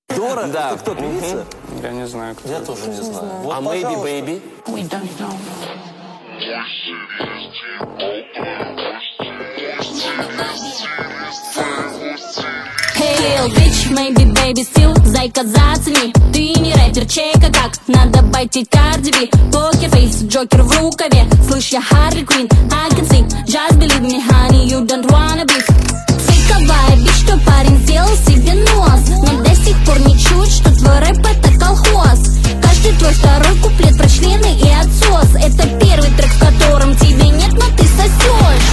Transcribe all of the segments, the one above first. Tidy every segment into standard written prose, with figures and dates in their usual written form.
Дора? Да. Это кто, певица? Я не знаю, кто. Я тоже не знаю. Вот, А Maybe пожалуйста. Baby? We don't know. Hey, bitch, maybe baby still. Зайка, зацени. Ты не рэпер, чейка как надо байтить Cardi B. Покерфейс, Джокер в рукаве. Слышь, я Harley Quinn, I can sing. Just believe me, honey, you don't wanna be. Фейковая бич, что парень сделал себе нос, но до сих пор не чуть, что твой рэп это колхоз. Каждый твой второй куплет про члены и отсос. Это первый трек, в котором тебе нет, но ты сосешь.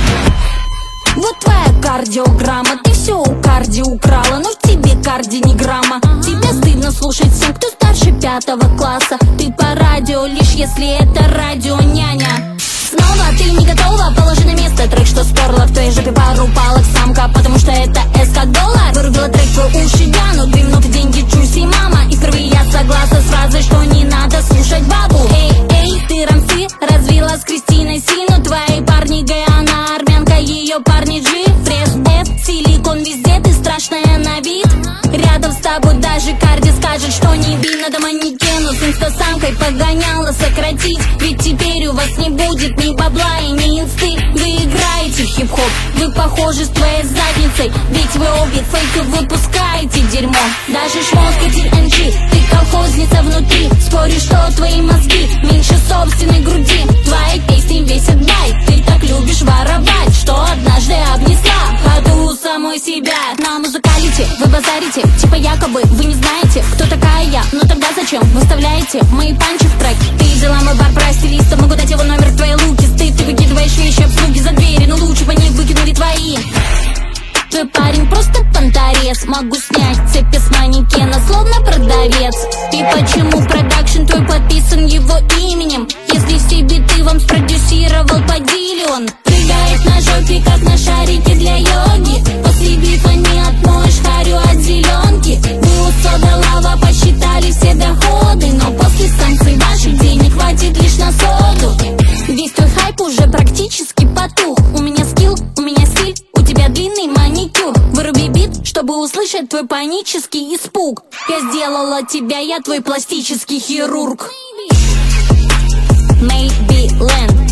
Вот твоя кардиограмма, ты все у карди украла, но в тебе карди ни грамма. Тебя стыдно слушать всем, кто старше 5 класса. Ты по радио, лишь если это радио няня. Снова ты не готова, положи на место трек, что сперла в твоей жопе пару палок самка, потому что это S как доллар. Вырубила трек, твой уши вянут, 2 минуты, деньги, чуси, мама. И впервые я согласна с фразой, что не надо слушать бабу. Эй, ты рамсы развила с Кристиной Сину. Твои парни гей, она армянка, ее парни G. Фреш F, силикон везде, ты страшная на вид. Рядом с тобой даже Карди скажет, что не би. Надо манекену с инстасамкой погоняла сократить. Ведь теперь у вас не будет ни бабла и ни инсты. Вы играете в хип-хоп, вы похожи с твоей задницей. Ведь вы обе фейки выпускаете дерьмо. Даже шмотка TNG, ты колхозница внутри. Спорю, что твои мозги меньше собственной груди. Твои песни весят байт, ты так любишь воровать, что однажды обнесла ходу самой себя. На музыкалите вы базарите, типа якобы вы не знаете, кто такая я. Но тогда зачем вы вставляете мои панчи в трек? Ты взяла мой бар про стилиста, могу дать его номер в твоей луки. Стыд, ты выкидываешь вещи обслуги за двери, но лучше бы они выкинули твои. Твой парень просто понторез. Могу снять цепи с манекена, словно продавец. И почему продакшн твой подписан его именем? Если все биты вам спродюсировал Падильон. Прыгает на жопе, как на шарике для йоги. После бифа не отмоешь харю от зеленки. Вы у Сода Лава посчитали все доходы, но после санкций ваших денег хватит лишь на соду. Весь твой хайп уже практически потух. У меня скилл, у меня стиль, у тебя длинный маникюр. Выруби бит, чтобы услышать твой панический испуг. Я сделала тебя, я твой пластический хирург. Maybe Land.